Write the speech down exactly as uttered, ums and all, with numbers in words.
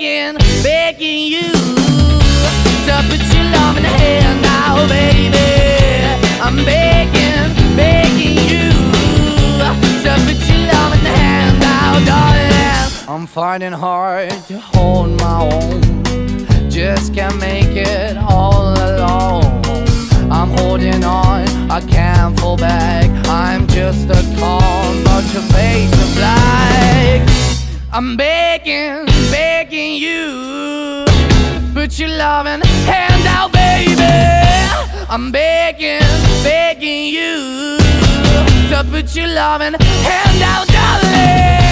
begging, begging you to put your love in the hand now, baby. I'm begging, begging you to put your love in the hand now, darling. I'm fighting hard to hold my own, just can't make it all alone. I'm holding on, I can't fall back. I'm just a call, but your face is black. I'm begging, begging you, put your loving hand out, baby. I'm begging, begging you to put your loving hand out, darling.